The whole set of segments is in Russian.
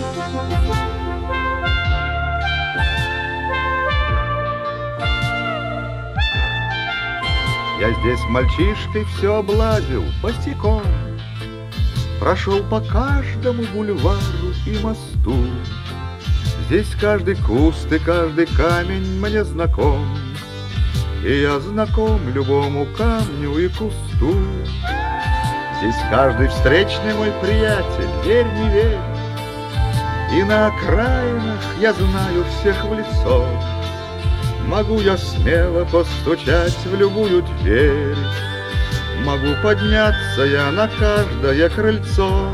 Я здесь мальчишкой все облазил босиком, прошел по каждому бульвару и мосту. Здесь каждый куст и каждый камень мне знаком, и я знаком любому камню и кусту. Здесь каждый встречный мой приятель, верь, не верь, и на окраинах я знаю всех в лицо. Могу я смело постучать в любую дверь, могу подняться я на каждое крыльцо.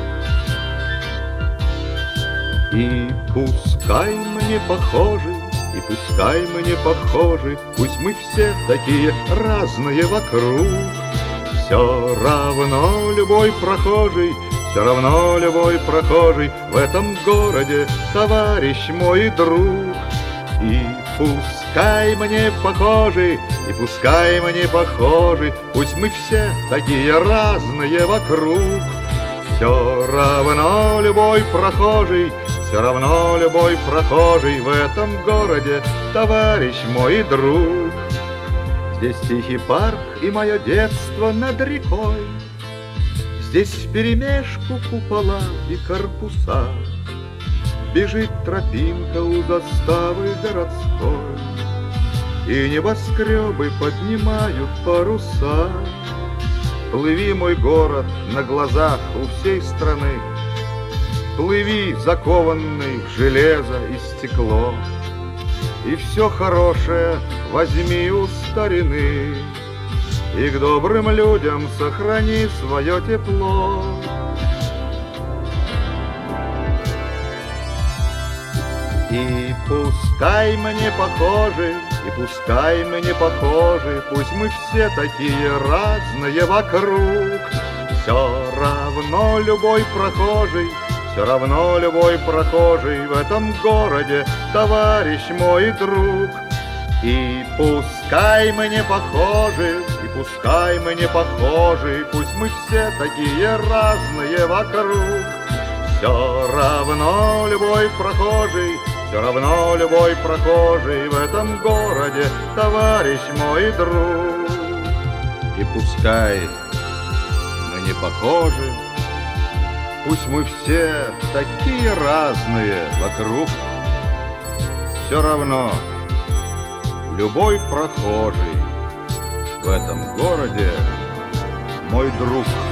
И пускай мы не похожи, и пускай мы не похожи, пусть мы все такие разные вокруг. Все равно любой прохожий, все равно любой прохожий в этом городе товарищ мой и друг. И пускай мы не похожи, и пускай мы не похожи, пусть мы все такие разные вокруг. Все равно любой прохожий, все равно любой прохожий в этом городе товарищ мой и друг. Здесь тихий парк и мое детство над рекой, здесь вперемешку купола и корпуса. Бежит тропинка у заставы городской, и небоскребы поднимают паруса. Плыви, мой город, на глазах у всей страны, плыви, закованный в железо и стекло, и все хорошее возьми у старины, и к добрым людям сохрани свое тепло. И пускай мы не похожи, и пускай мы не похожи, пусть мы все такие разные вокруг. Все равно любой прохожий, все равно любой прохожий в этом городе товарищ мой и друг. И пускай мы не похожи, и пускай мы не похожи, пусть мы все такие разные вокруг. Все равно любой прохожий, все равно любой прохожий в этом городе товарищ мой и друг. И пускай мы не похожи, пусть мы все такие разные вокруг, все равно любой прохожий в этом городе мой друг.